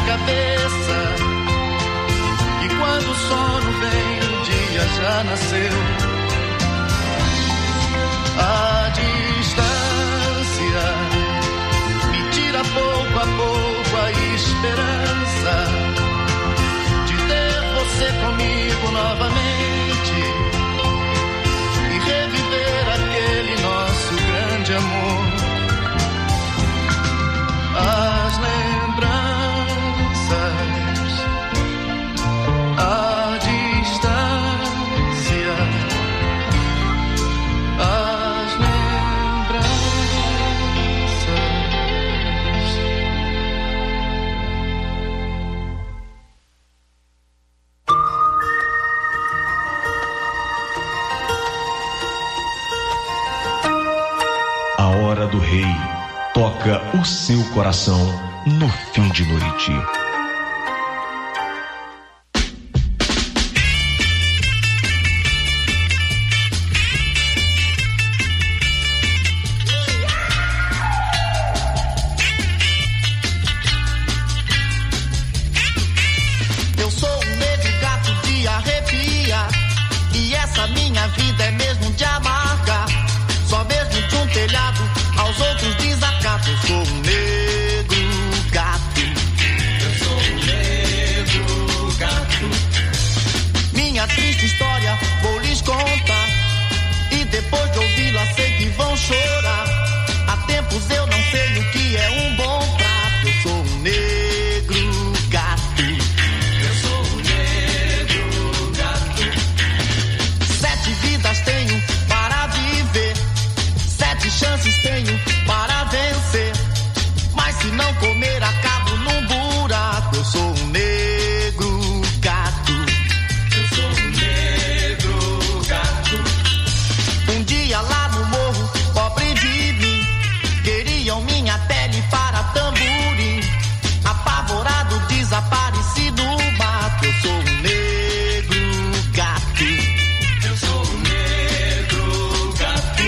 cabeça. E quando o sono vem, o dia já nasceu. A distância me tira pouco a pouco a esperança de ter você comigo novamente e reviver aquele nosso grande amor. As lembranças, a distância, as lembranças. A hora do rei toca o seu coração no fim de noite. Eu sou um negro gato de arrepia, e essa minha vida é mesmo de amarga. Só mesmo de um telhado aos outros desacato. Eu sou um negro gato. Eu sou um negro gato. Minha triste história vou lhes contar, e depois de ouvi-la sei que vão chorar. Há tempos eu não sei o que é um bom prato. Eu sou um negro gato. Eu sou um negro gato. 7 vidas tenho para viver, 7 chances tenho para vencer, mas se não comer acabo num buraco. Eu sou um negro gato. Eu sou um negro gato. Um dia lá no morro, pobre de mim, queriam minha pele para tamborim. Apavorado, desapareci no mato. Eu sou um negro gato. Eu sou um negro gato.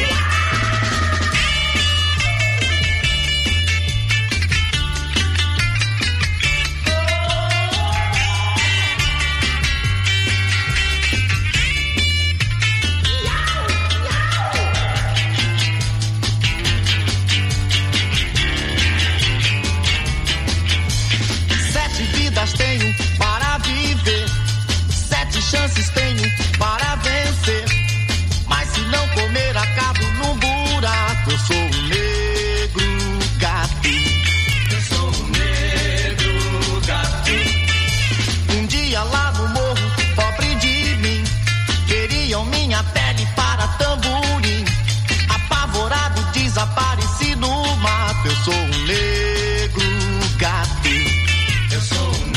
Tenho para viver, 7 chances tenho para vencer, mas se não comer acabo num buraco. Eu sou um negro gato. Eu sou um negro gato. Um dia lá no morro, pobre de mim, queriam minha pele para tamborim. Apavorado, desapareci no mato. Eu sou um negro gato. Eu sou um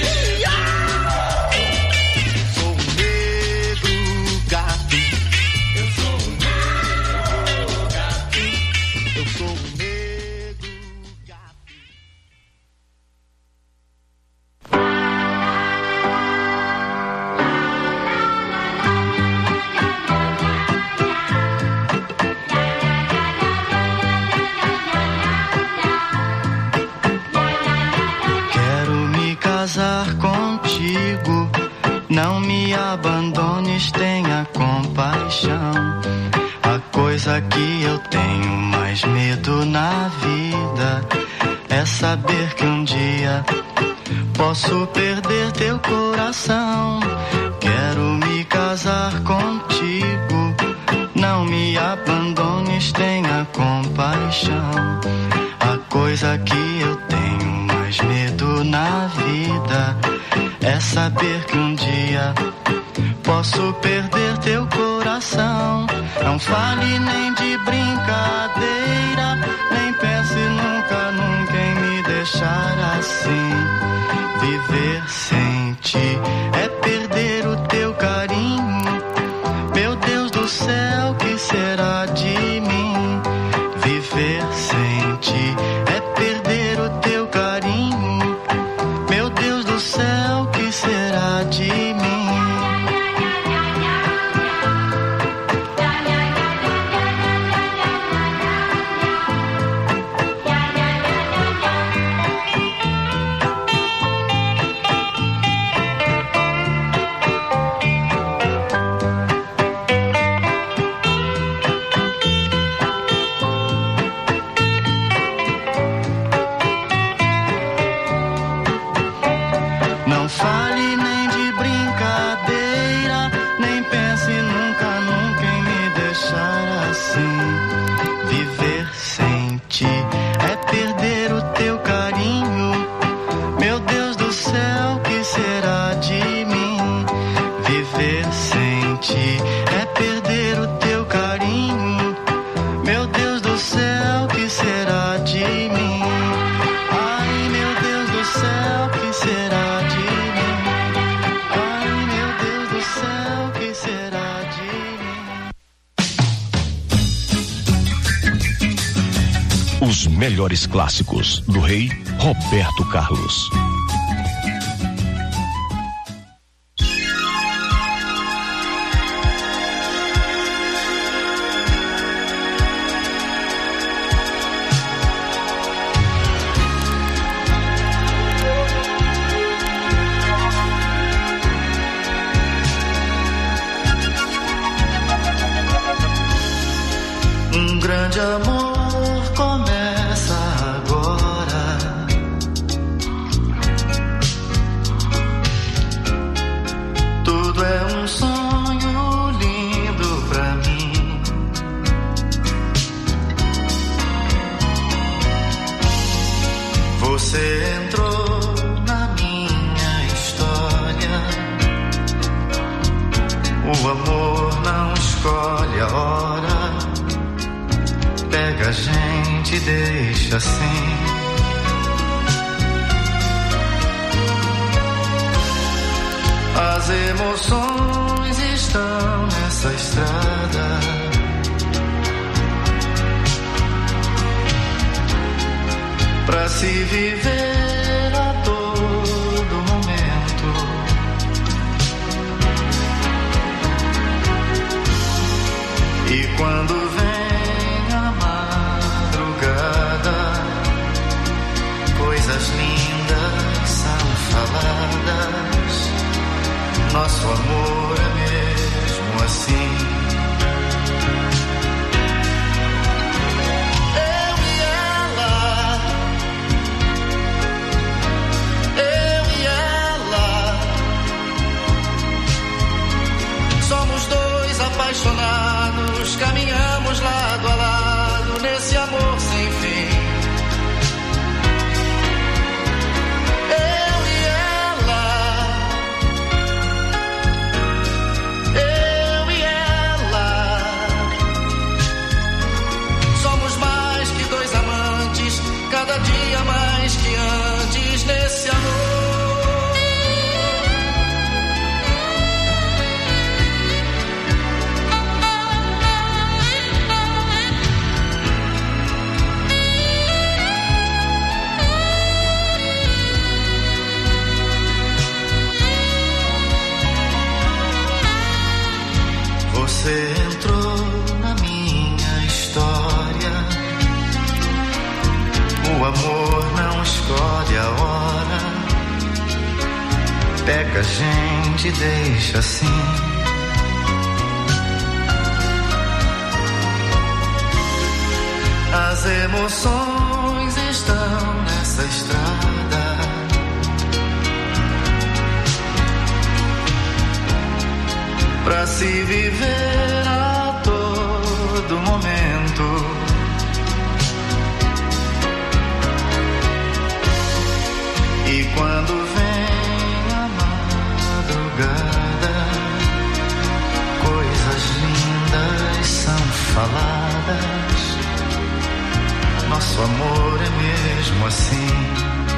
contigo, não me abandones, tenha compaixão. A coisa que eu tenho mais medo na vida é saber que um dia posso perder teu coração. Quero me casar contigo, não me abandones, tenha compaixão. A coisa que eu tenho mais medo na vida é saber que um dia posso perder teu coração. Não fale nem de brincadeira, nem pense nunca, nunca em me deixar assim. Viver sem ti é perder o teu carinho. Meu Deus do céu, que será de mim? Viver sem ti é perder o teu carinho. Meu Deus do céu, que será de mim? melhores clássicos do rei Roberto Carlos. Grande amor começa agora. Tudo é um sonho lindo pra mim. Você entrou na minha história. O amor não escolhe a hora. Pega a gente e deixa assim. As emoções estão nessa estrada. Pra se viver a todo momento. E quando vem coisas lindas são faladas. Nosso amor é mesmo assim. Eu e ela, somos dois apaixonados, caminhamos lado a lado nesse amor sem fim. Cada dia mais que antes nesse amor. Você entrou na minha história. O amor não escolhe a hora. Pega a gente e deixa assim. As emoções estão nessa estrada. Pra se viver a todo momento. E quando vem a madrugada, coisas lindas são faladas. Nosso amor é mesmo assim.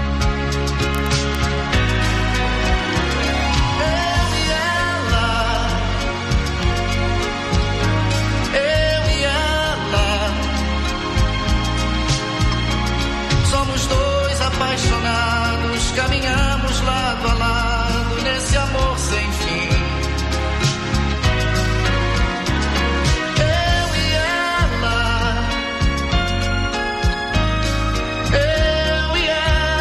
Eu e ela, somos dois apaixonados, caminhamos lado a lado nesse amor sem fim. Eu e ela,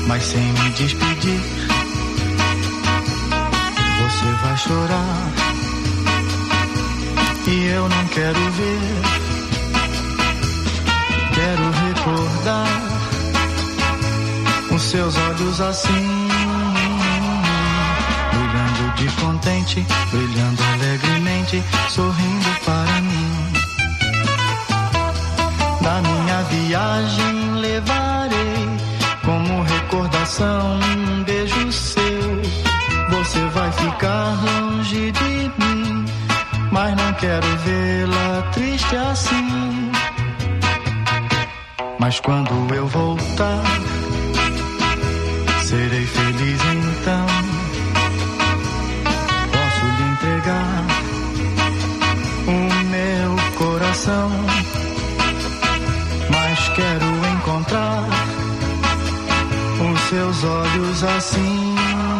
mas sem me despedir. Você vai chorar e eu não quero ver. Quero recordar os seus olhos assim, brilhando de contente, brilhando alegremente, sorrindo para mim. Na minha viagem levarei como recordação um beijo seu. Você vai ficar longe de mim, mas não quero vê-la triste assim. Mas quando eu voltar, serei feliz então. Posso lhe entregar o meu coração, mas quero encontrar os seus olhos assim,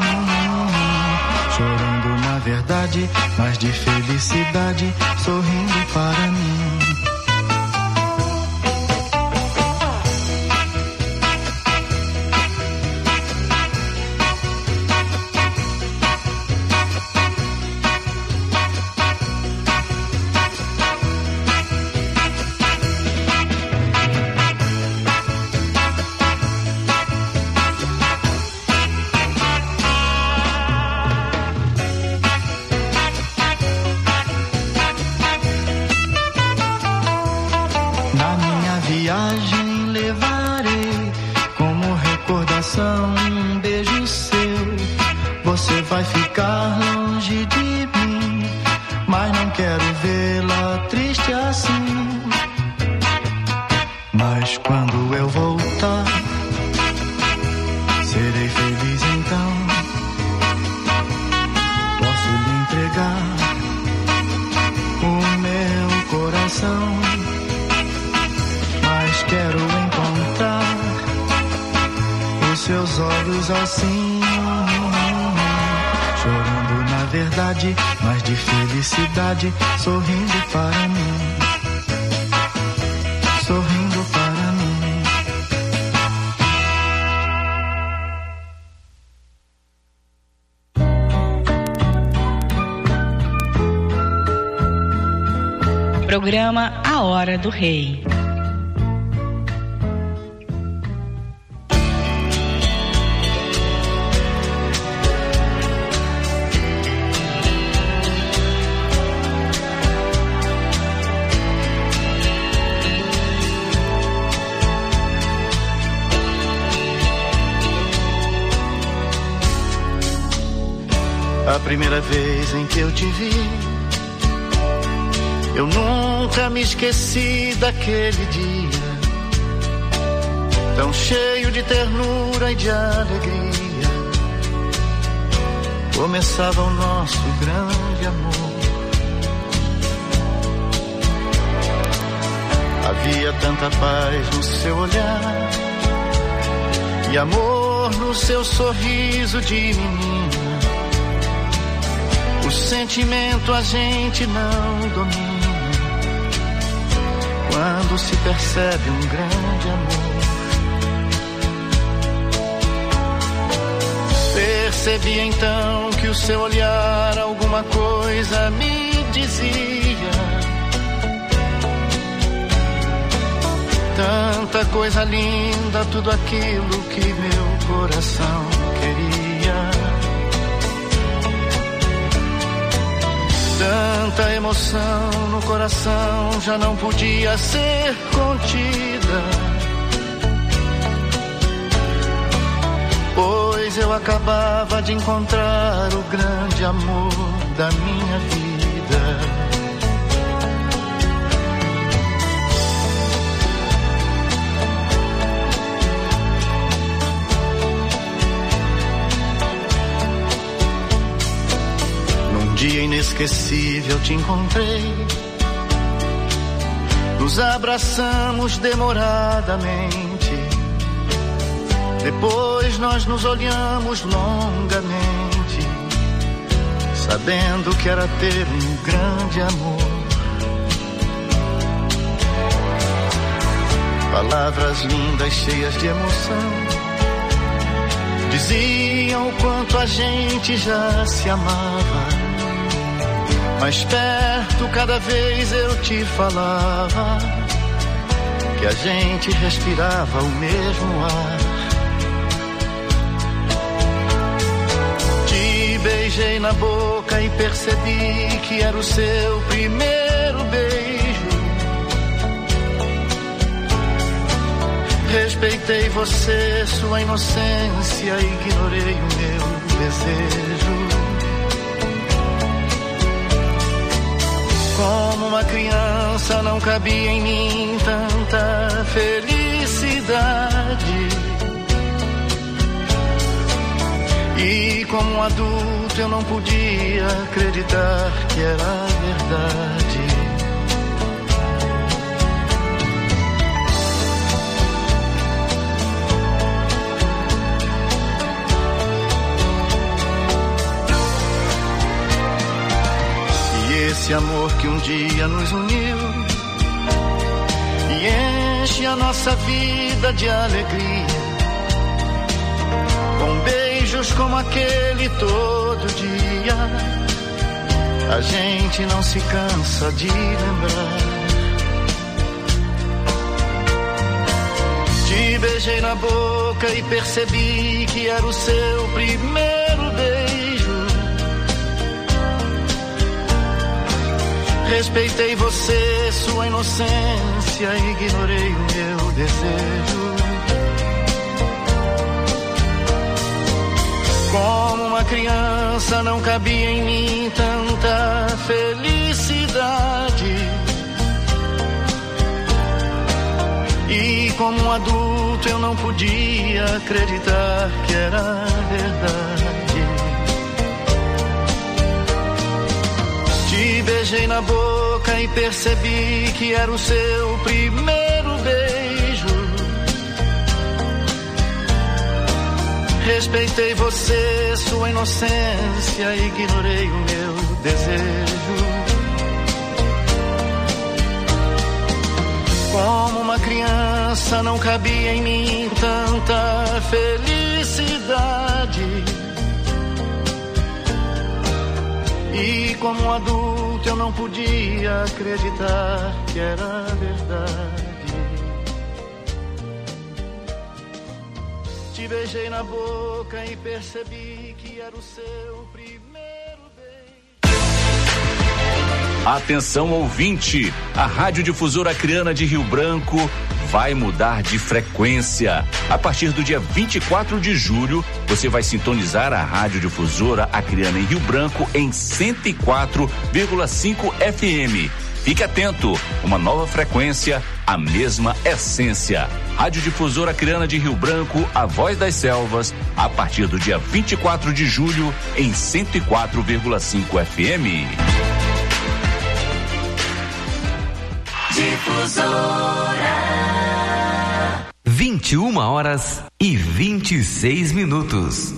chorando na verdade, mas de felicidade, sorrindo para mim. Assim, chorando na verdade, mas de felicidade, sorrindo para mim, sorrindo para mim. Programa A Hora do Rei. A primeira vez em que eu te vi, eu nunca me esqueci daquele dia, tão cheio de ternura e de alegria. Começava o nosso grande amor. Havia tanta paz no seu olhar e amor no seu sorriso de menina. O sentimento a gente não domina quando se percebe um grande amor. Percebi então que o seu olhar alguma coisa me dizia. Tanta coisa linda, tudo aquilo que meu coração queria. Tanta emoção no coração já não podia ser contida, pois eu acabava de encontrar o grande amor da minha vida. Dia inesquecível te encontrei, nos abraçamos demoradamente, depois nós nos olhamos longamente, sabendo que era ter um grande amor. Palavras lindas cheias de emoção, diziam o quanto a gente já se amava, mais perto cada vez eu te falava que a gente respirava o mesmo ar. Te beijei na boca e percebi que era o seu primeiro beijo. Respeitei você, sua inocência, ignorei o meu desejo. Como uma criança não cabia em mim tanta felicidade. E como um adulto eu não podia acreditar que era verdade. Esse amor que um dia nos uniu e enche a nossa vida de alegria, com beijos como aquele todo dia, a gente não se cansa de lembrar. Te beijei na boca e percebi que era o seu primeiro beijo. Respeitei você, sua inocência, ignorei o meu desejo. Como uma criança não cabia em mim tanta felicidade. E como um adulto eu não podia acreditar que era verdade. Te beijei na boca e percebi que era o seu primeiro beijo. Respeitei você, sua inocência, ignorei o meu desejo. Como uma criança não cabia em mim tanta felicidade. E como um adulto eu não podia acreditar que era verdade. Te beijei na boca e percebi que era o seu primeiro beijo. Atenção ouvinte, a Radiodifusora Acreana de Rio Branco vai mudar de frequência. A partir do dia 24 de julho, você vai sintonizar a Radiodifusora Acreana em Rio Branco em 104,5 FM. Fique atento, uma nova frequência, a mesma essência. Radiodifusora Acreana de Rio Branco, a voz das selvas, a partir do dia 24 de julho em 104,5 FM. Difusora. 21h26.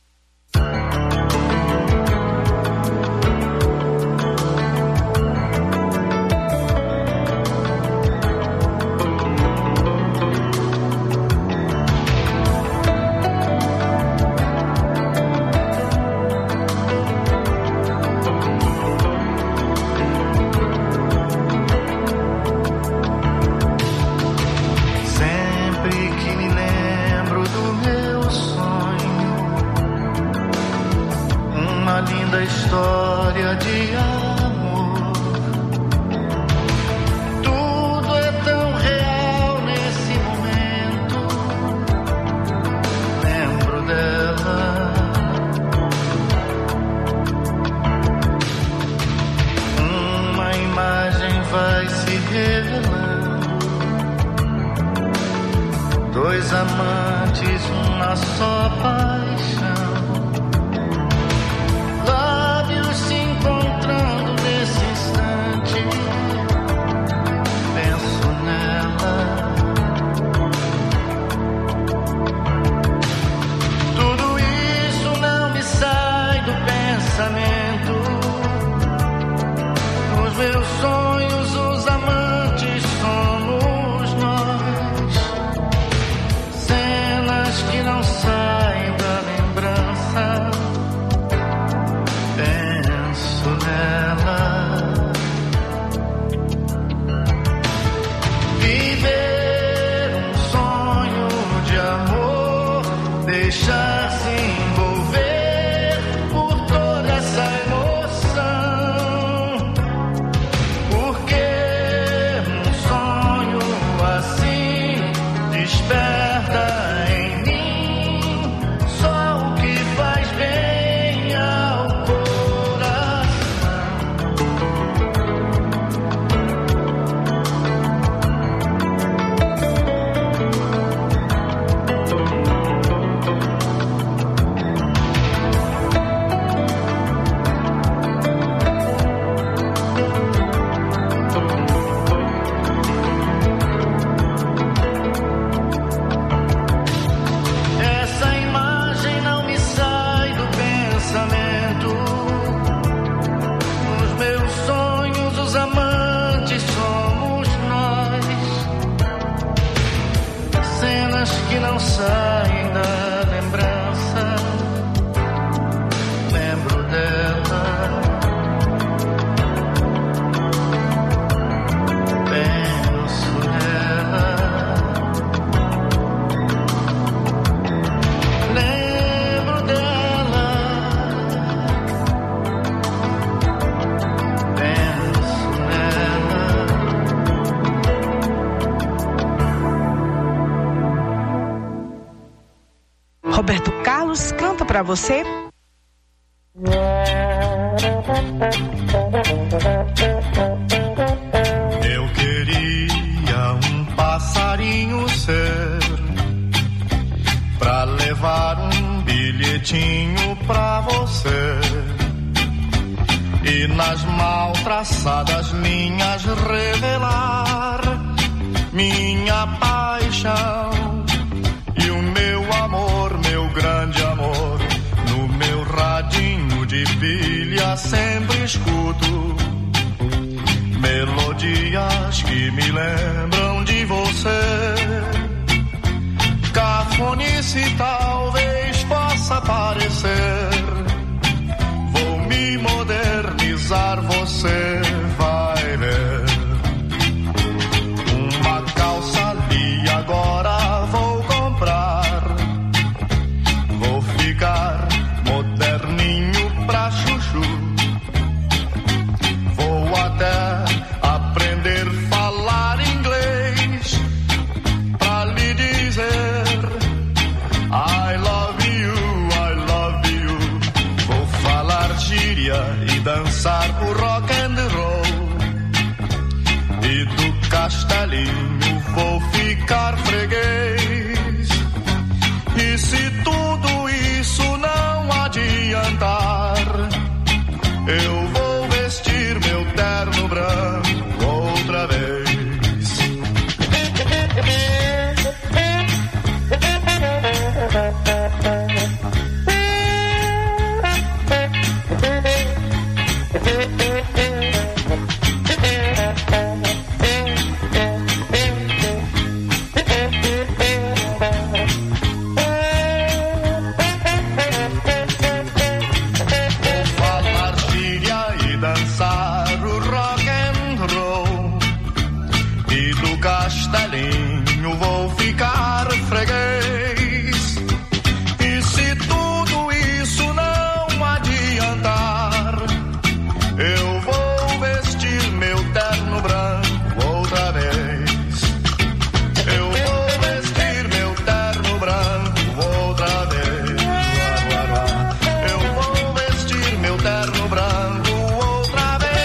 Dois amantes, uma só paixão, lábios se encontrando nesse instante. Penso nela, tudo isso não me sai do pensamento. Nos meus sonhos os amantes somos nós, cenas que não saem da mente. deixar-se envolver por toda essa emoção. Porque um sonho assim desperta em mim só o que faz bem ao que não saem da lembrança. Lembro dela, penso nela, lembro dela, penso nela. Roberto Carlos canta pra você. Eu queria um passarinho ser pra levar um bilhetinho pra você e nas mal traçadas linhas revelar minha paixão e o meu amor, meu grande amor. No meu radinho de pilha sempre escuto melodias que me lembram de você. Cafonice talvez possa parecer, vou me modernizar, você vai ver. Uma calça ali agora vou comprar, vou ficar moderninho pra chuchu. Vou até aprender a falar inglês pra lhe dizer I love you, I love you. Vou falar gíria e dançar o rock and roll e do castelinho vou ficar freguês. E se tudo isso não adiantar, eu vou vestir meu terno branco outra vez. Castelinho vou ficar freguês. E se tudo isso não adiantar, eu vou vestir meu terno branco outra vez. Eu vou vestir meu terno branco outra vez. Eu vou vestir meu terno branco outra vez.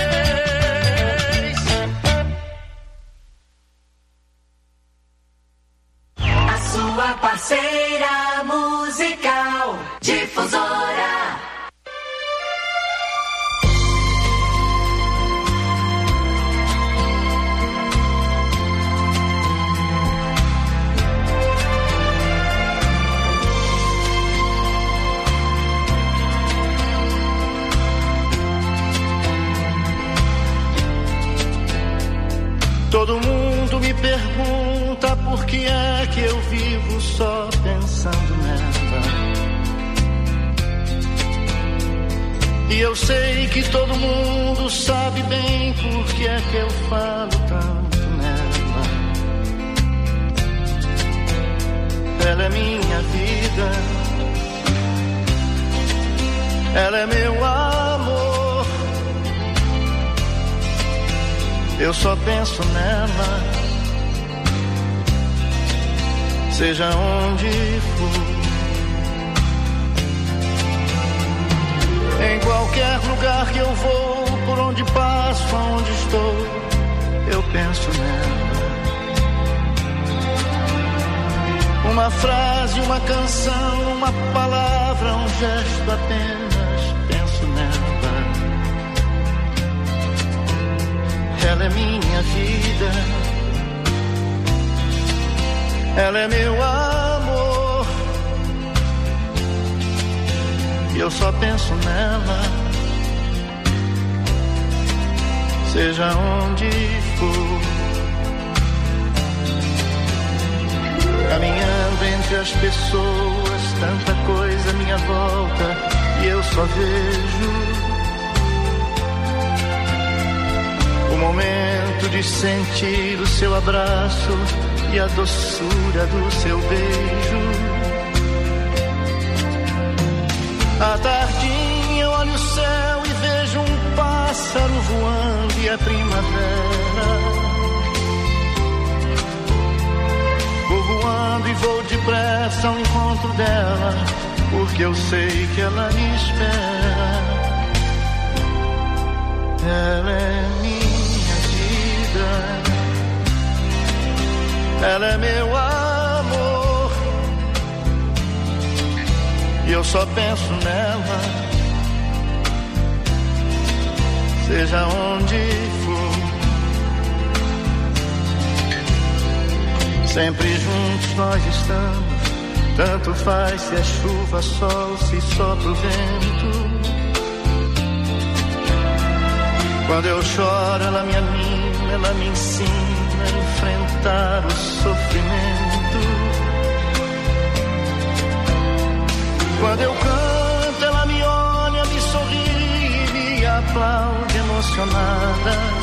Sua parceira musical Difusora. Todo mundo me pergunta por que é que eu vivo só pensando nela. E eu sei que todo mundo sabe bem por que é que eu falo tanto nela. Ela é minha vida, ela é meu amor. Eu só penso nela, seja onde for. Em qualquer lugar que eu vou, por onde passo, aonde estou, eu penso nela. Uma frase, uma canção, uma palavra, um gesto, apenas penso nela. Ela é minha vida, ela é meu amor, e eu só penso nela, seja onde for. Caminhando entre as pessoas, tanta coisa à minha volta, e eu só vejo o momento de sentir o seu abraço e a doçura do seu beijo. À tardinha eu olho o céu e vejo um pássaro voando e a primavera. Vou voando e vou depressa ao encontro dela, porque eu sei que ela me espera. Ela é minha vida, ela é meu amor, e eu só penso nela, seja onde for. Sempre juntos nós estamos, tanto faz se é chuva, sol, se sopra o vento. Quando eu choro, ela me anima, ela me ensina a enfrentar o sofrimento. Quando eu canto, ela me olha, me sorri e me aplaude emocionada.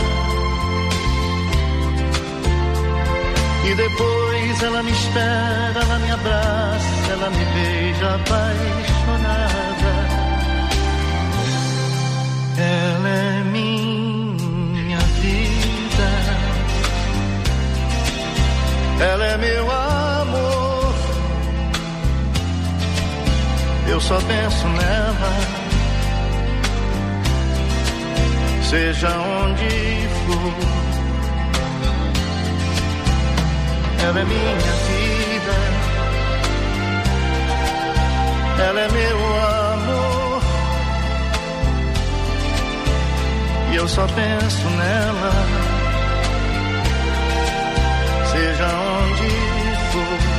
E depois ela me espera, ela me abraça, ela me beija apaixonada. Ela é minha vida, ela é meu amor, eu só penso nela, seja onde for. Ela é minha vida, ela é meu amor, e eu só penso nela, seja onde for.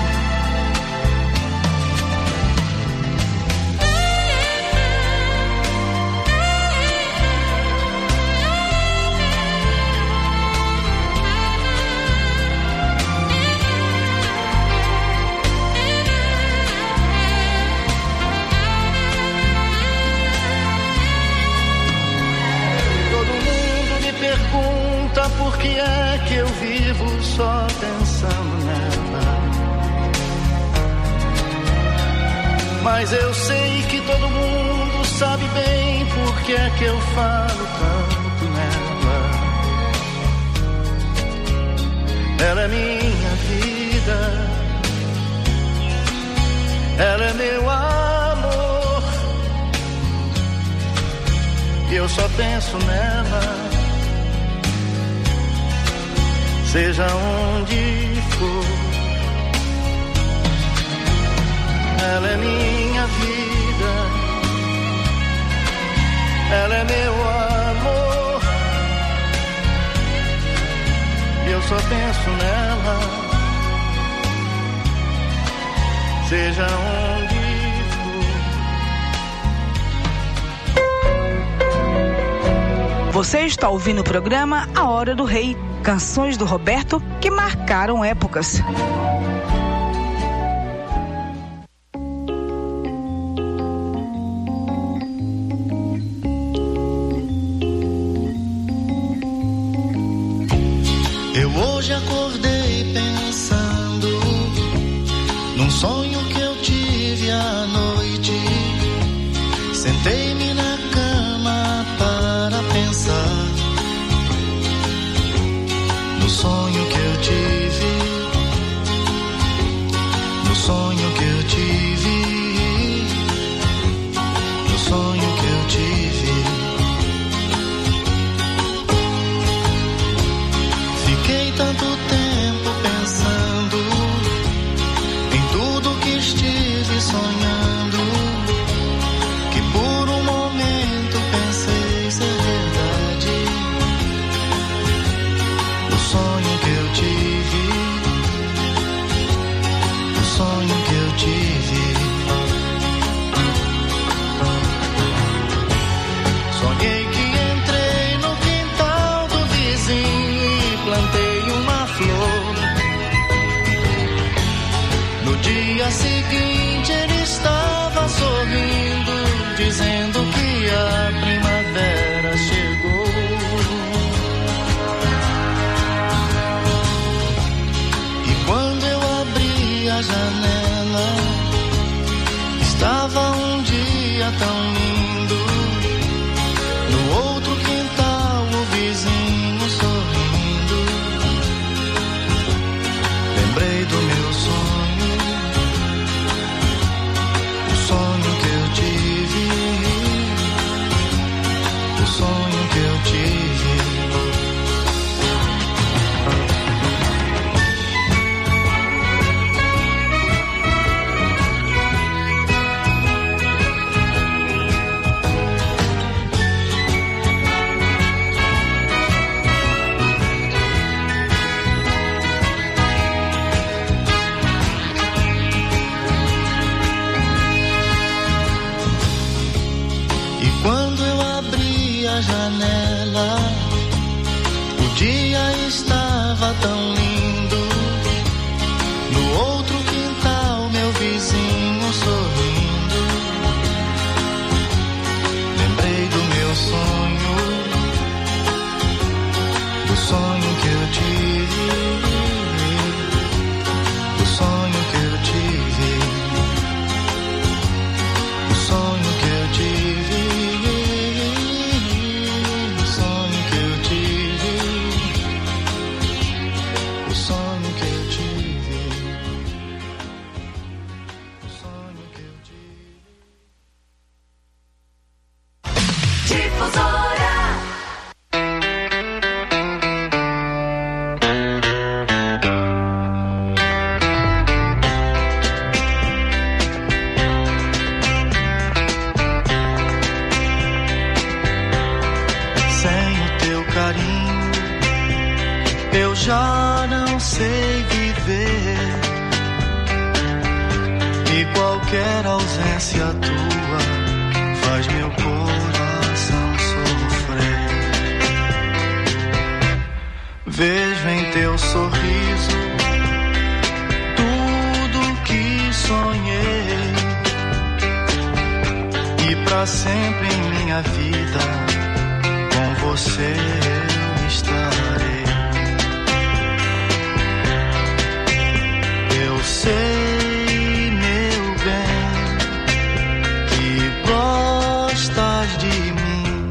Por que é que eu vivo só pensando nela? Mas eu sei que todo mundo sabe bem por que é que eu falo tanto nela. Ela é minha vida, ela é meu amor, e eu só penso nela, seja onde for. Ela é minha vida, ela é meu amor, e eu só penso nela, seja onde for. Você está ouvindo o programa A Hora do Rei, canções do Roberto que marcaram épocas. Eu hoje acordei pensando num sonho que eu tive à noite. Sentei-me sonhando, que por um momento pensei ser verdade. O sonho que eu tive, o sonho que eu tive. Sonhei que entrei no quintal do vizinho e plantei uma flor. No dia seguinte ele estava sorrindo, dizendo que a primavera chegou. E quando eu abri a janela, estava um dia tão lindo. No outro quintal o vizinho sorrindo. Lembrei do meu sonho, o sonho que eu tive, o sonho que eu tive. Quando eu abri a janela, o dia estava tão lindo. No outro quintal, meu vizinho sorrindo. Lembrei do meu sonho, do sonho que eu tive, do sonho que eu tive, do sonho que eu tive. Já não sei viver, e qualquer ausência tua faz meu coração sofrer. Vejo em teu sorriso tudo que sonhei, e pra sempre em minha vida com você eu estarei. Eu sei, meu bem, que gostas de mim.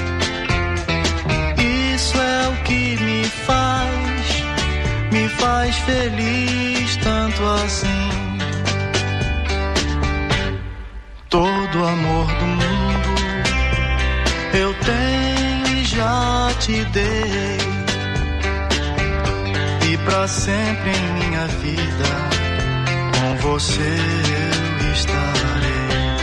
Isso é o que me faz feliz tanto assim. Todo amor do mundo eu tenho e já te dei, e pra sempre em minha vida com você eu estarei.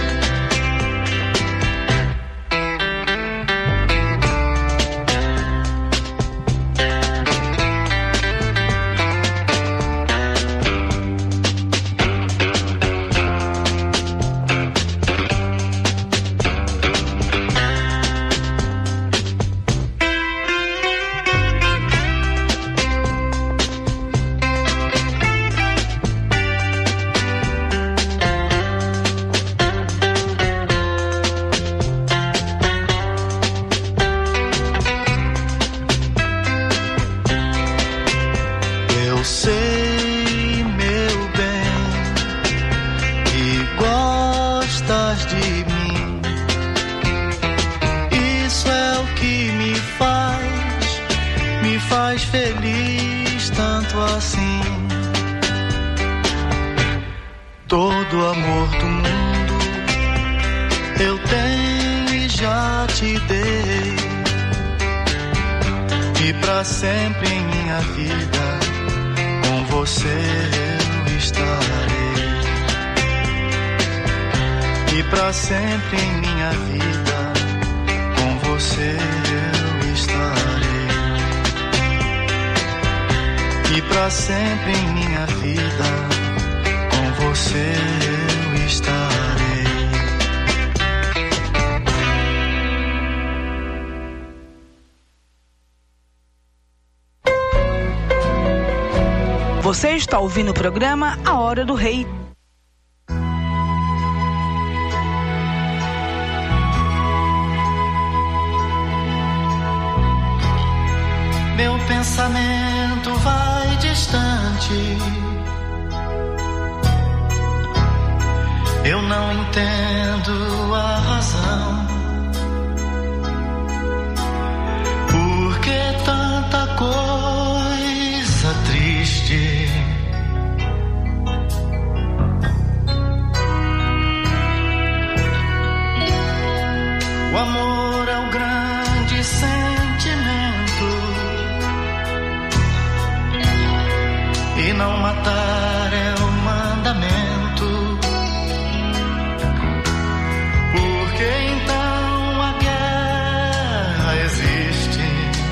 Todo amor do mundo eu tenho e já te dei, e pra sempre em minha vida com você eu estarei. E pra sempre em minha vida, com você eu estarei. E pra sempre em minha vida, com você eu estarei. Você está ouvindo o programa A Hora do Rei. Meu pensamento vai distante. Eu não entendo a razão. Por que tanta coisa triste? O amor é o grande sentimento. E não matar é o mandamento. Por que então a guerra existe?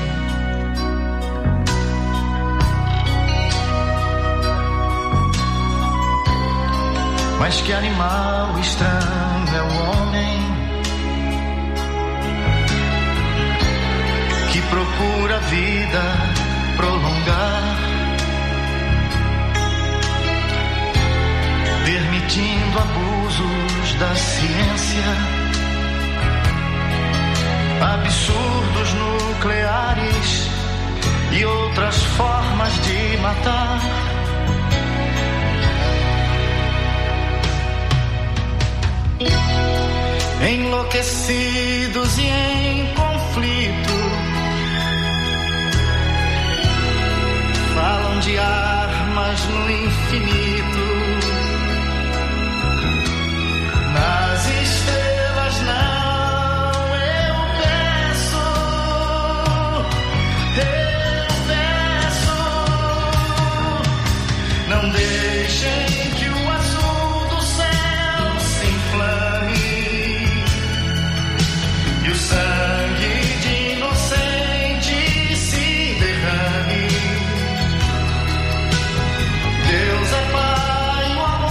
Mas que animal estranho é o homem, que procura a vida prolongar, permitindo abusos da ciência, absurdos nucleares e outras formas de matar. Enlouquecidos e em conflito, falam de armas no infinito. Nas estrelas não, eu peço, não deixem que o azul do céu se inflame e o sangue de inocente se derrame. Deus é Pai, o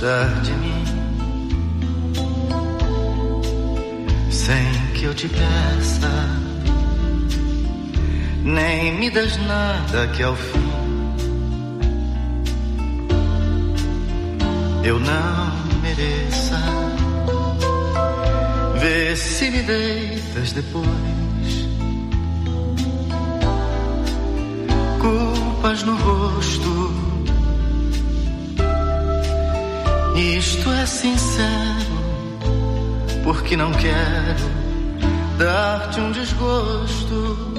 gostar de mim, sem que eu te peça, nem me das nada que ao fim eu não mereça. Vê se me deitas depois culpas no rosto. Isto é sincero, porque não quero dar-te um desgosto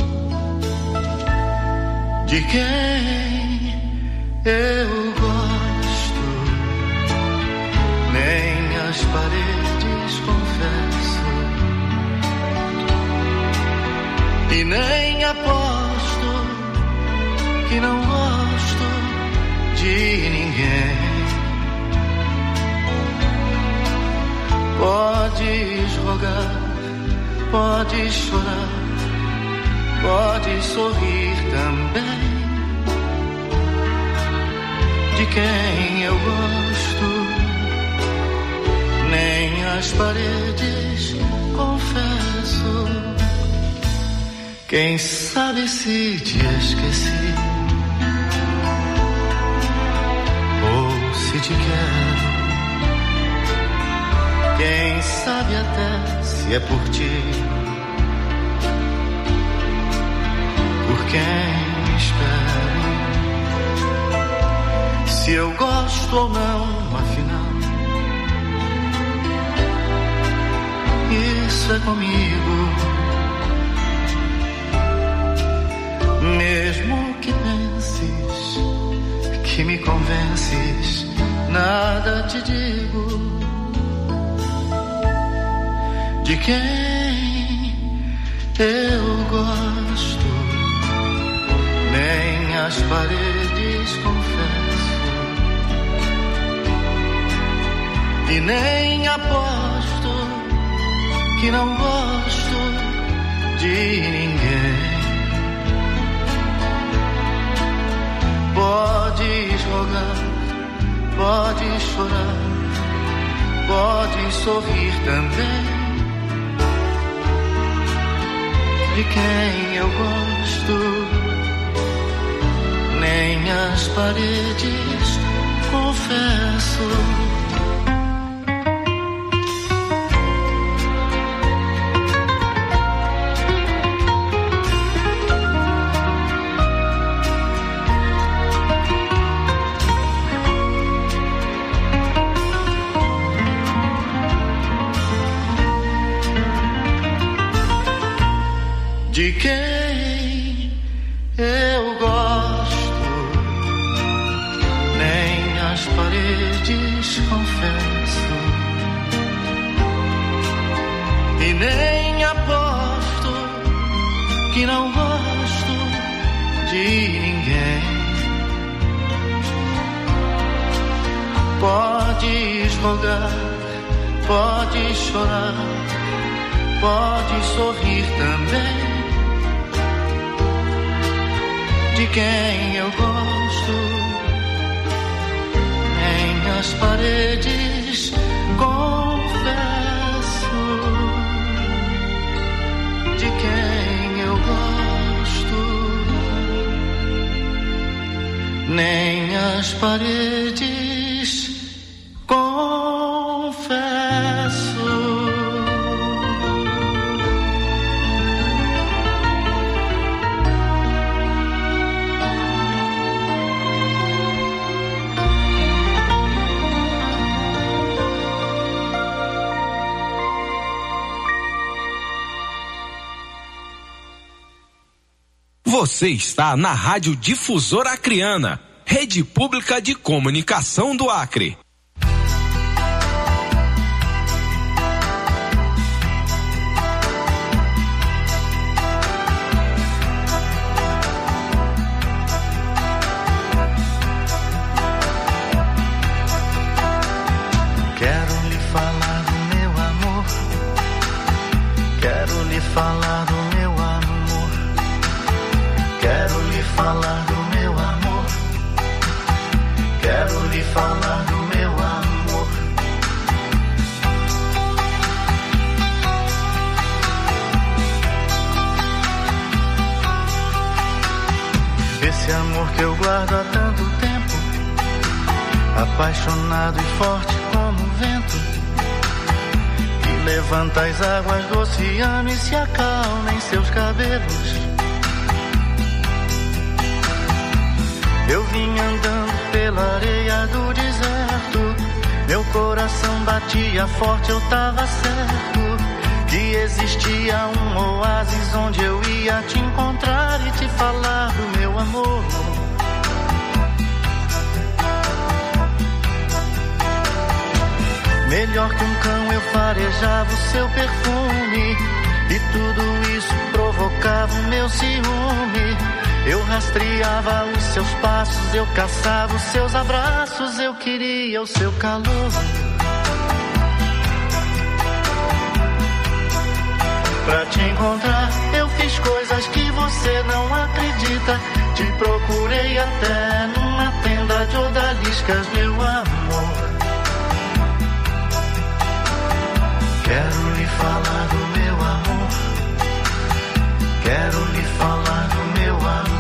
de quem eu gosto. Nem as paredes confesso e nem aposto que não gosto de ninguém. Podes rogar, podes chorar, podes sorrir também de quem eu gosto. Nem as paredes confesso. Quem sabe se te esqueci ou se te quero. Quem sabe até se é por ti, por quem espero. Se eu gosto ou não, afinal, isso é comigo. Mesmo que penses que me convences, nada te digo de quem eu gosto. Nem as paredes confesso e nem aposto que não gosto de ninguém. Podes rogar, podes chorar, podes sorrir também de quem eu gosto. Nem as paredes confesso. De quem eu gosto, nem as paredes confesso e nem aposto que não gosto de ninguém. Podes rogar, podes chorar, podes sorrir também de quem eu gosto. Nem as paredes confesso de quem eu gosto. Nem as paredes confesso. Você está na Rádio Difusora Acreana, Rede Pública de Comunicação do Acre. Quero lhe falar do meu amor, quero lhe falar do meu amor, quero lhe falar do meu amor, quero lhe falar do meu amor. Esse amor que eu guardo há tanto tempo, apaixonado e forte como o vento, que levanta as águas do oceano e se acalma em seus cabelos. Eu vim andando pela areia do deserto, meu coração batia forte, eu tava certo que existia um oásis onde eu ia te encontrar e te falar do meu amor. Melhor que um cão eu farejava o seu perfume, e tudo isso provocava o meu ciúme. Eu rastreava os seus passos, eu caçava os seus abraços, eu queria o seu calor. Pra te encontrar, eu fiz coisas que você não acredita. Te procurei até numa tenda de odaliscas, meu amor. Quero lhe falar do meu amor. Quero lhe falar do meu amor.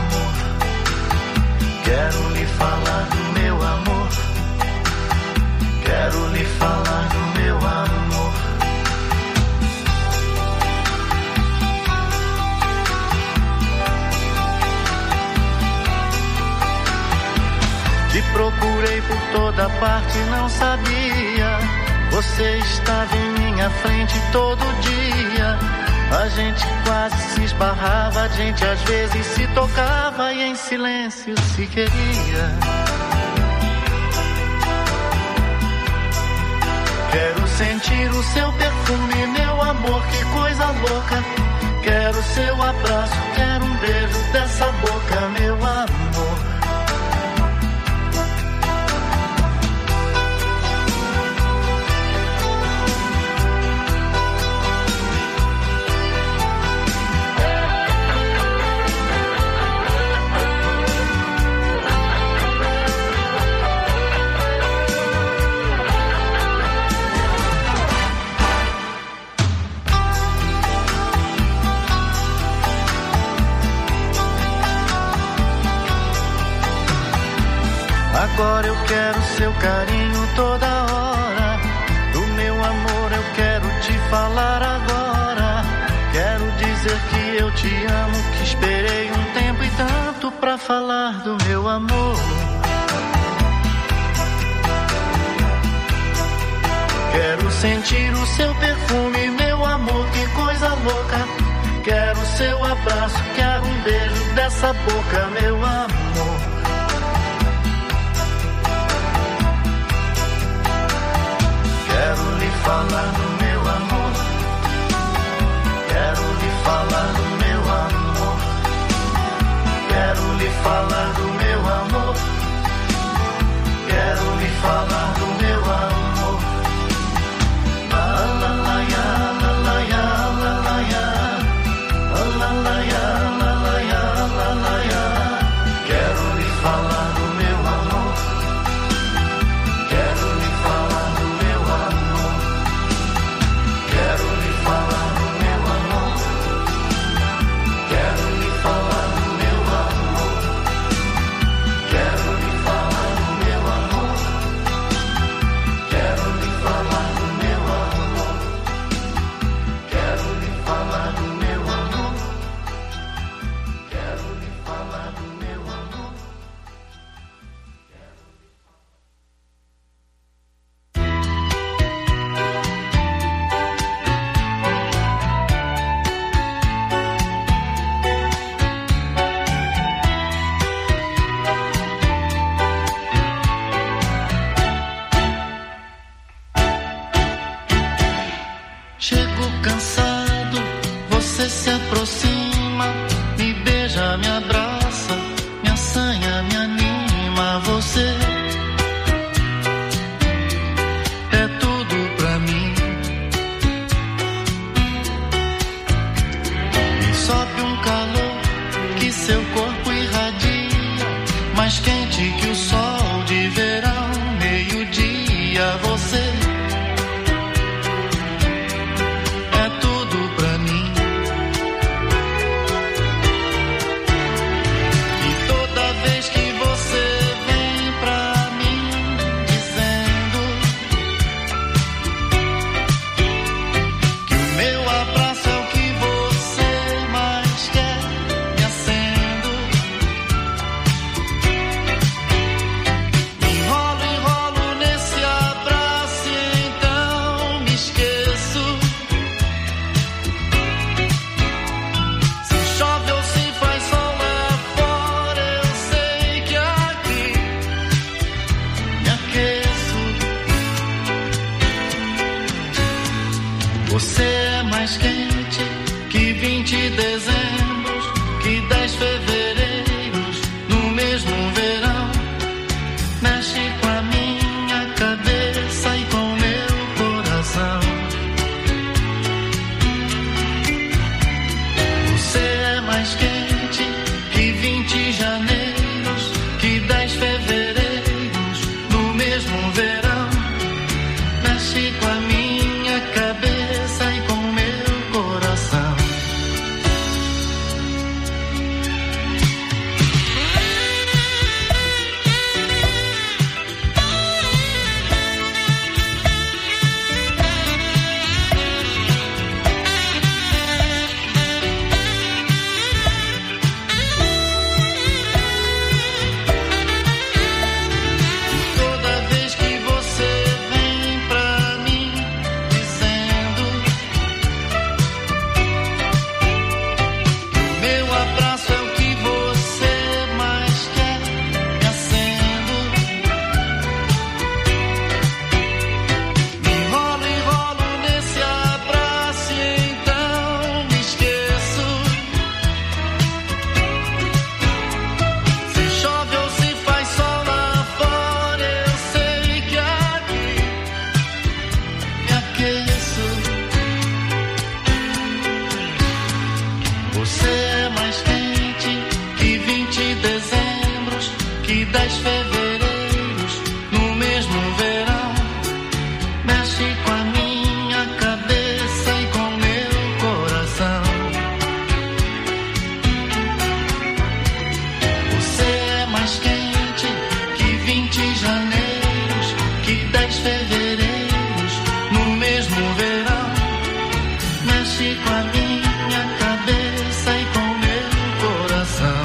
Quero lhe falar do meu amor. Quero lhe falar do meu amor. Te procurei por toda parte, não sabia. Você estava em minha frente todo dia. A gente quase se esbarrava, a gente às vezes se tocava e em silêncio se queria. Quero sentir o seu perfume, meu amor, que coisa louca. Quero seu abraço, quero um beijo dessa boca, meu amor. Agora eu quero seu carinho toda hora. Do meu amor eu quero te falar agora. Quero dizer que eu te amo, que esperei um tempo e tanto pra falar do meu amor. Quero sentir o seu perfume, meu amor, que coisa louca. Quero seu abraço, quero um beijo dessa boca, meu amor. Quero lhe falar do meu amor. Quero lhe falar do meu amor. Quero lhe falar do meu amor. Quero lhe falar do meu amor. La la la ya, la la ya, la la ya. La la ya, la la ya, la la ya. Quero lhe falar do meu amor. Quero lhe falar do meu amor. Quero lhe falar do meu amor. Quero lhe falar do meu amor. Quero lhe falar do meu amor. Quero lhe falar do meu amor. Quero lhe falar do meu amor. Quero lhe falar do meu amor. Chego cansado, você se aproxima, me beija, me abraça, me assanha, me anima. Você é tudo pra mim. Me sobe um calor que seu corpo irradia, mais quente que o sol de verão, meio-dia. Você toda é mais quente que 20 dezembros, que 10 fevereiros no mesmo verão. Mexe com a minha cabeça e com meu coração. Você é mais quente que 20 janeiros, que 10 fevereiros no mesmo verão. Mexe com a minha cabeça e com meu coração.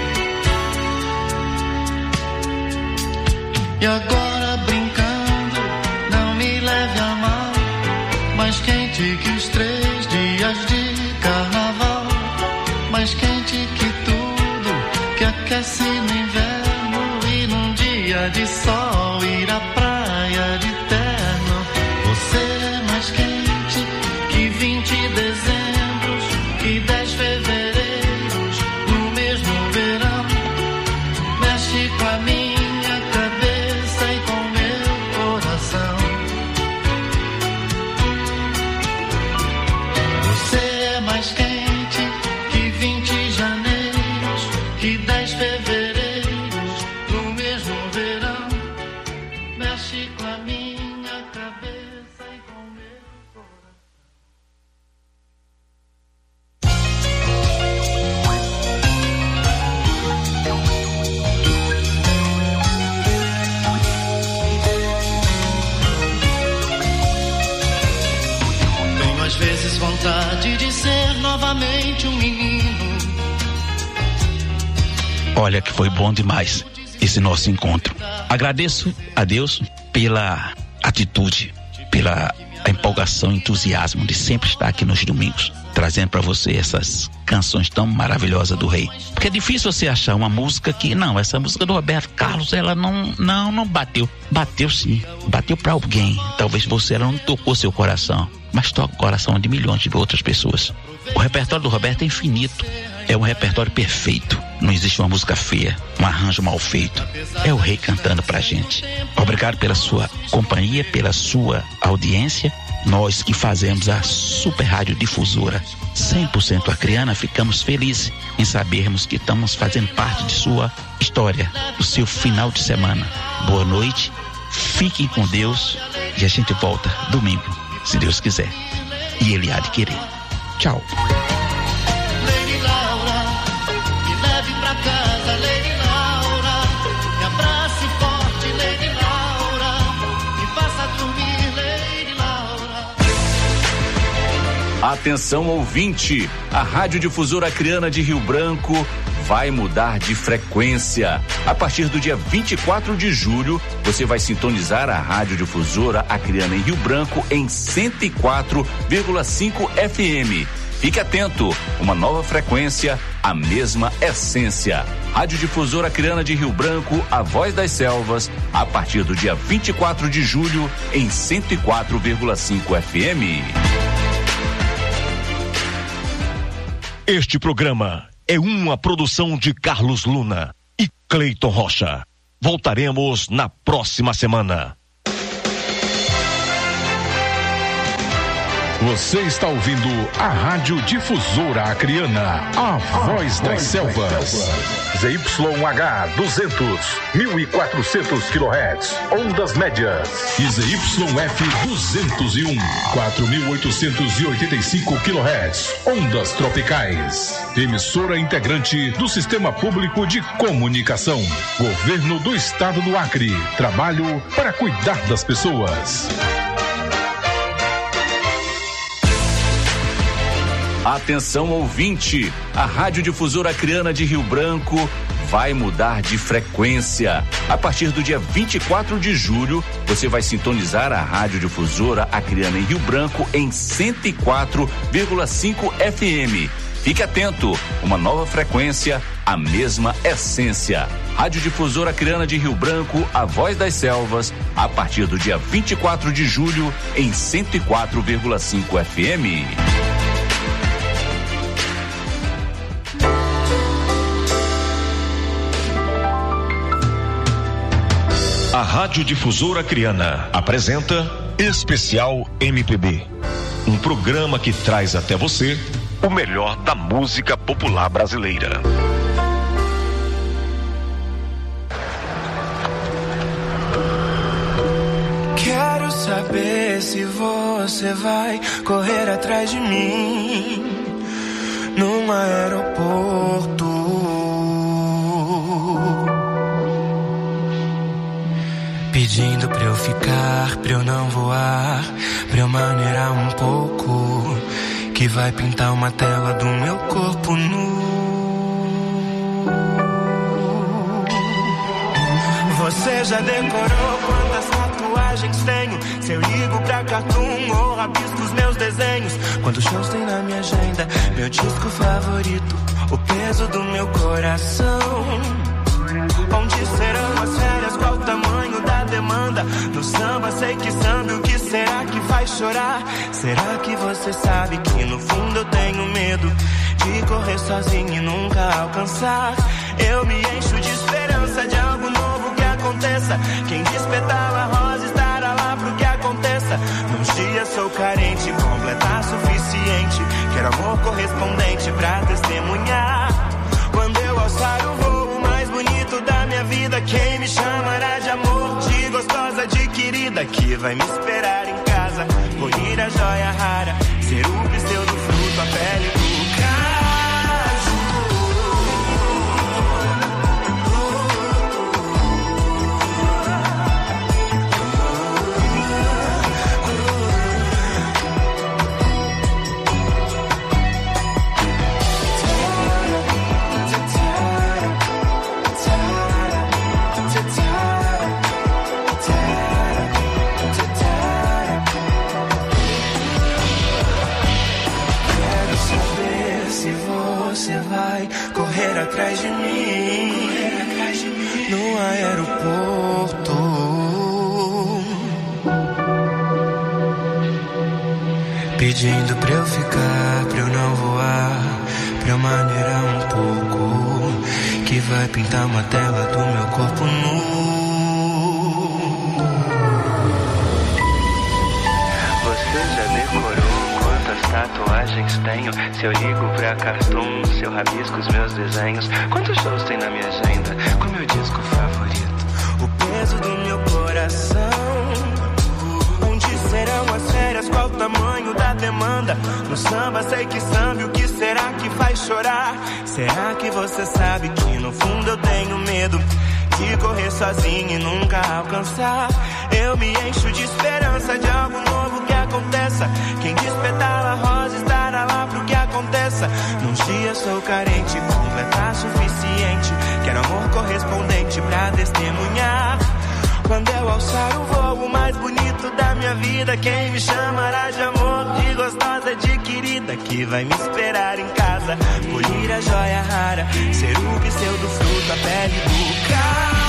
E agora brincando, não me leve a mal, mais quente que os 3 dias de carnaval, mais quente que tudo que aquece no inverno, e num dia de sol ir à praia de terno. Você é mais quente que 20 dezembros, que 10 fevereiros no mesmo verão. Mexe com a minha cabeça e com meu coração. Você é mais quente que 20 janeiros, que 10 fevereiros no mesmo verão. Mexe com a minha cabeça e com meu coração. Tenho às vezes vontade de ser novamente um menino. Olha que foi bom demais esse nosso encontro. Agradeço a Deus pela atitude, pela empolgação, entusiasmo de sempre estar aqui nos domingos, trazendo para você essas canções tão maravilhosas do Rei. Porque é difícil você achar uma música que, não, essa música do Roberto Carlos, ela não bateu. Bateu sim, bateu para alguém. Talvez ela não tocou seu coração, mas toca o coração de milhões de outras pessoas. O repertório do Roberto é infinito. É um repertório perfeito. Não existe uma música feia, um arranjo mal feito. É o Rei cantando pra gente. Obrigado pela sua companhia, pela sua audiência. Nós que fazemos a Super Rádio Difusora 100% Acreana, ficamos felizes em sabermos que estamos fazendo parte de sua história, do seu final de semana. Boa noite, fiquem com Deus e a gente volta domingo, se Deus quiser. E Ele há de querer. Tchau. Lady Laura, me leve pra casa, Lady Laura, me abrace forte, Lady Laura, me faça dormir, Lady Laura. Atenção ouvinte, a Rádio Difusora Acreana de Rio Branco vai mudar de frequência. A partir do dia 24 de julho, você vai sintonizar a Rádio Difusora Acreana em Rio Branco em 104,5 FM. Fique atento, uma nova frequência, a mesma essência. Rádio Difusora Acreana de Rio Branco, a voz das selvas, a partir do dia 24 de julho em 104,5 FM. Este programa é uma produção de Carlos Luna e Cleiton Rocha. Voltaremos na próxima semana. Você está ouvindo a Rádio Difusora Acreana, a voz das selvas. ZYH 200, 1400 kHz, ondas médias. E ZYF 201, 4885 kHz, ondas tropicais. Emissora integrante do Sistema Público de Comunicação. Governo do Estado do Acre. Trabalho para cuidar das pessoas. Atenção ouvinte, a Rádio Difusora Acreana de Rio Branco vai mudar de frequência. A partir do dia 24 de julho, você vai sintonizar a Rádio Difusora Acreana em Rio Branco em 104,5 FM. Fique atento, uma nova frequência, a mesma essência. Rádio Difusora Acreana de Rio Branco, a voz das selvas, a partir do dia 24 de julho em 104,5 FM. A Rádio Difusora Acreana apresenta Especial MPB, um programa que traz até você O melhor da música popular brasileira. Quero saber se você vai correr atrás de mim num aeroporto, pedindo pra eu ficar, pra eu não voar, pra eu maneirar um pouco, que vai pintar uma tela do meu corpo nu. Você já decorou quantas tatuagens tenho? Se eu ligo pra Cartoon ou rabisco os meus desenhos? Quantos shows tem na minha agenda? Meu disco favorito, o peso do meu coração. Onde serão as férias? Qual o tamanho da demanda? No samba sei que samba, o que será que faz chorar? Será que você sabe que no fundo eu tenho medo de correr sozinho e nunca alcançar? Eu me encho de esperança de algo novo que aconteça. Quem diz petala rosa estará lá pro que aconteça. Nos dias sou carente, completar suficiente. Quero amor correspondente pra testemunhar. Quando eu alçar o voo mais bonito da minha vida, quem me chamará de amor, de gostosa, de querida, que vai me esperar em casa, colher a joia rara, ser o pseudo fruto, a pele do caju. Correr atrás de mim no aeroporto, pedindo pra eu ficar, pra eu não voar, pra eu maneirar um pouco, que vai pintar uma tela do meu corpo nu. Você já decorou quantas tatuagens tenho? Se eu ligo pra Cartoon, se eu rabisco os meus desenhos? Quantos shows tem na minha agenda? Qual meu disco favorito? O peso do meu coração. Onde serão as férias? Qual o tamanho da demanda? No samba sei que samba, o que será que faz chorar? Será que você sabe que no fundo eu tenho medo de correr sozinho e nunca alcançar? Eu me encho de esperança de algo novo que aconteça. Quem diz petala rosa estará lá pro que aconteça. Nos dias sou carente, completar suficiente. Quero amor correspondente pra testemunhar. Quando eu alçar o voo mais bonito da minha vida, quem me chamará de amor, de gostosa, de querida, que vai me esperar em casa, polir a joia rara, ser o pseudo fruto, a pele do caju.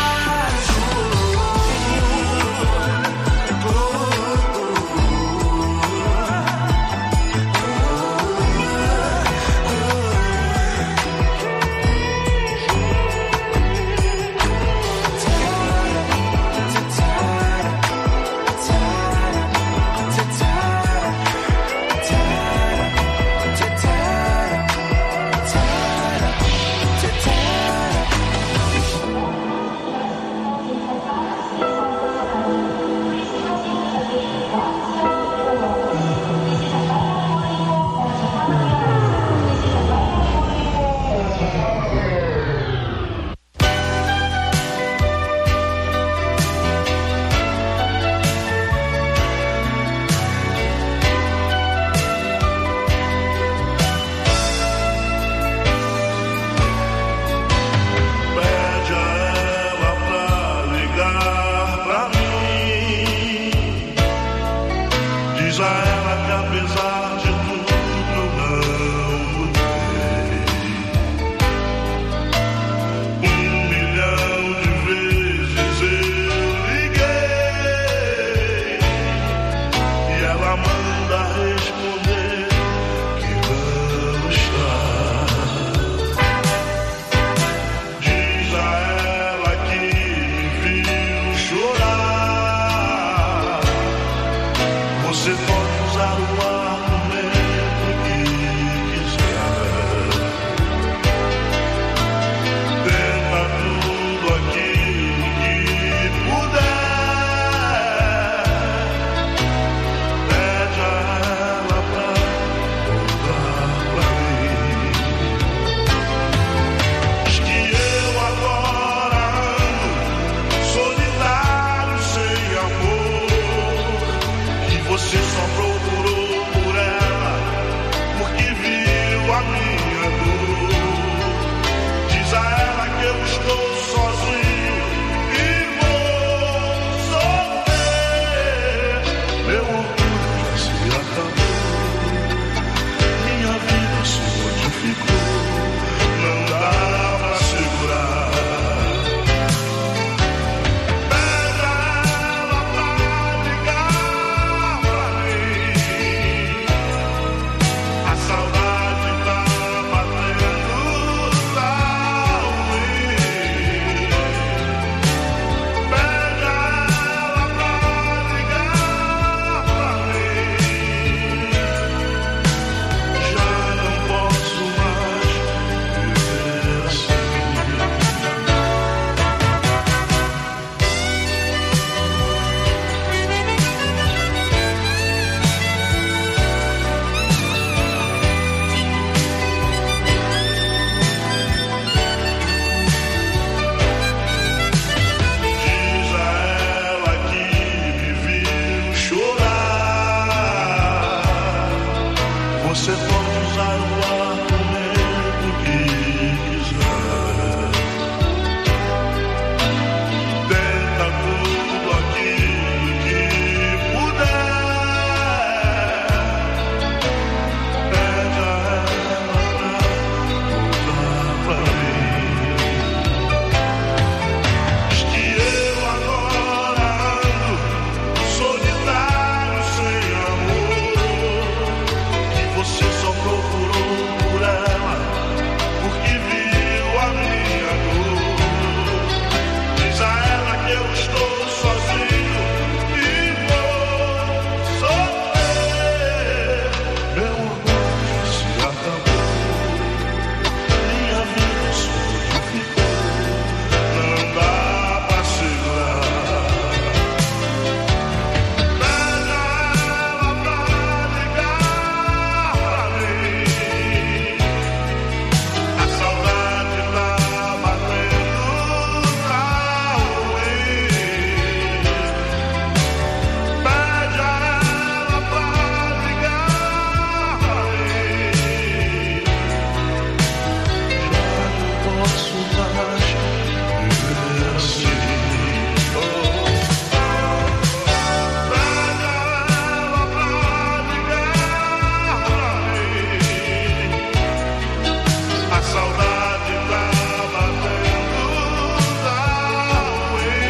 A saudade tá batendo away.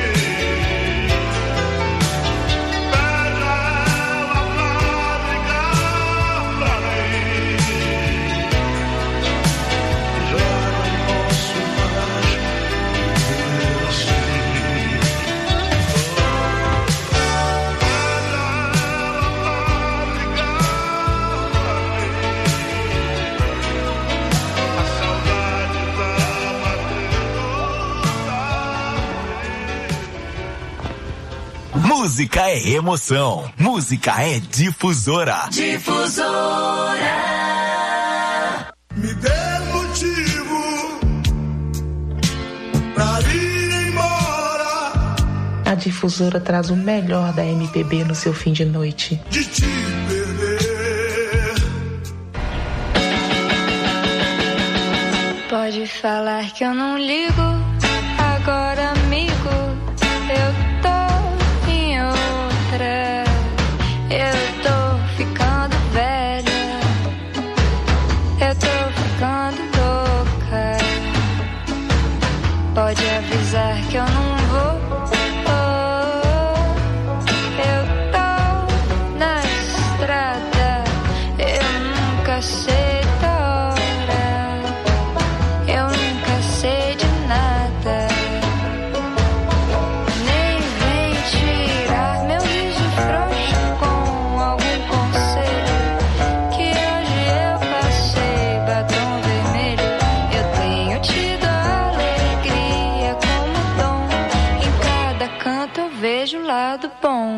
Pede a ela pra ligar pra mim. Já não posso mais viver assim. Pede a ela pra ligar pra mim. A saudade tá batendo. Música é emoção. Música é Difusora. Difusora. Me dê motivo pra ir embora A Difusora traz o melhor da MPB no seu fim de noite. de te perder. Pode falar que eu não ligo, agora amigo, eu tô em outra, eu tô ficando velha, eu tô ficando louca. Pode avisar que eu não vou, eu tô na estrada, eu nunca sei da hora. Eu nunca sei de nada. Nem vem tirar meu riso frouxo com algum conselho. Que hoje eu passei batom vermelho. Eu tenho tido a alegria como dom. Em cada canto eu vejo o lado bom.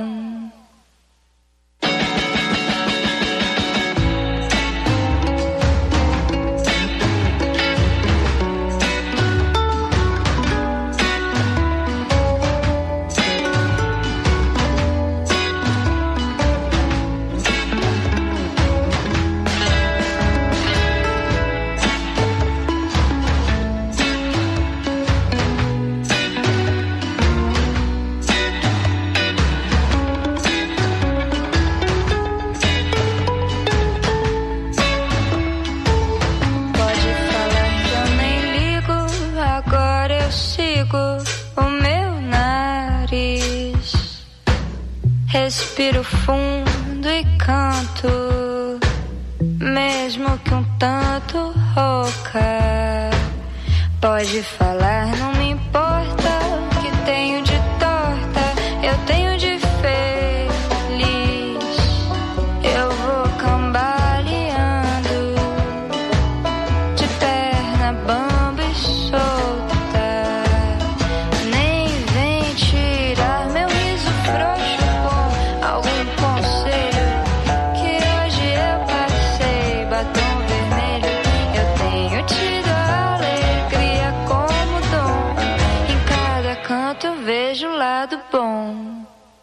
Pode falar que eu nem ligo, agora eu sigo o meu nariz. Respiro fundo e canto, mesmo que um tanto rouca. Pode falar, não me importa o que tenho de torta, eu tenho de feliz. Eu vou cambaleando, de perna bamba e solta. Nem vem tirar meu riso frouxo com algum conselho. Que hoje eu passei batom vermelho. Eu tenho tido a alegria como dom. Em cada canto eu vejo o lado bom.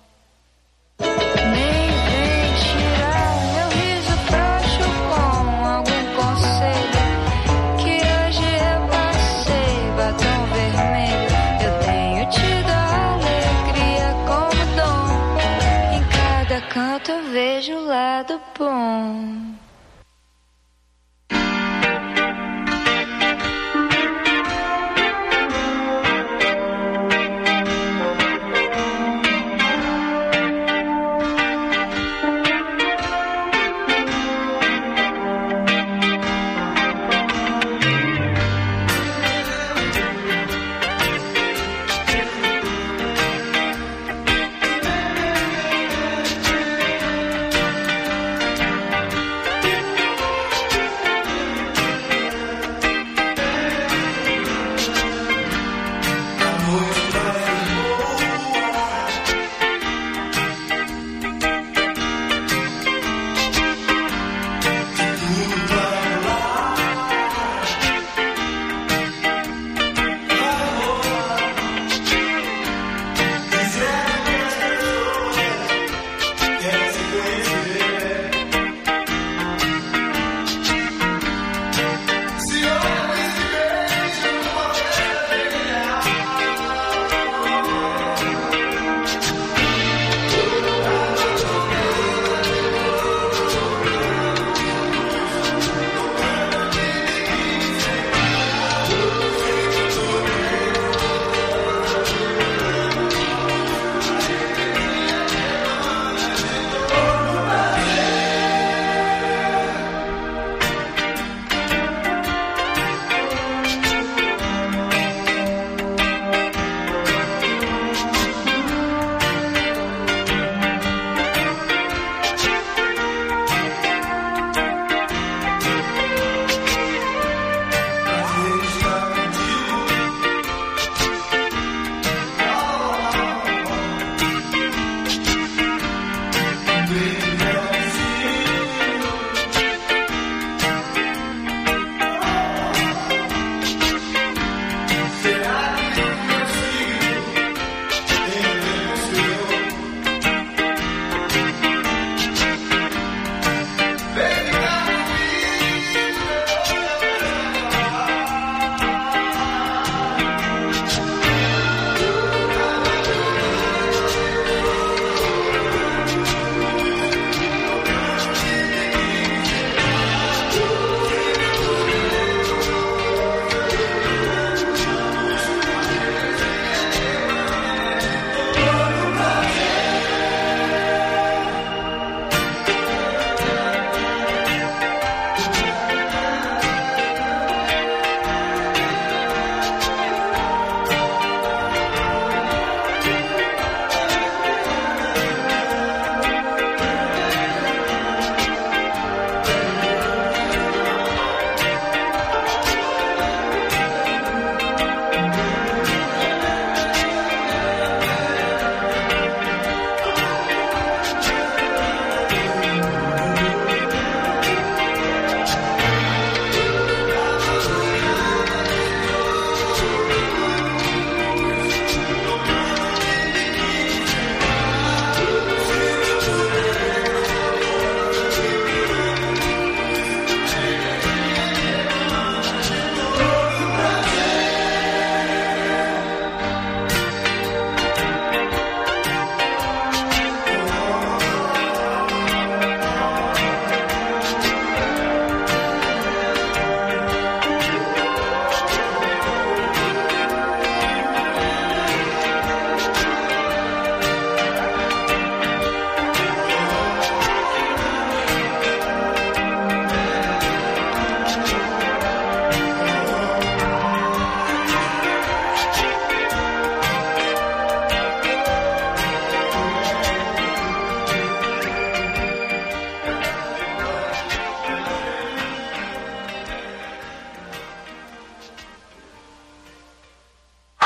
Nem vem tirar meu riso frouxo com algum conselho. Que hoje eu passei batom vermelho. Eu tenho tido a alegria como dom. Em cada canto eu vejo o lado bom.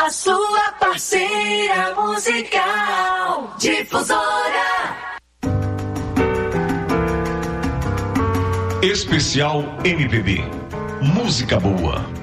a sua parceira musical. Difusora. Especial MPB. Música boa.